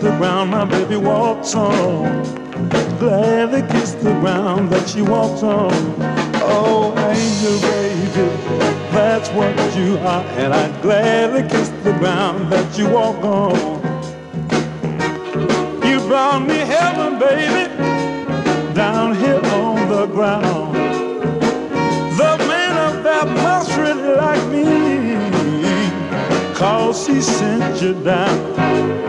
the ground my baby walks on. Gladly kiss the ground that she walks on. Oh, angel baby, that's what you are. And I gladly kiss the ground that you walk on. You brought me heaven, baby, down here on the ground. The man up there must really like me, 'cause he sent you down.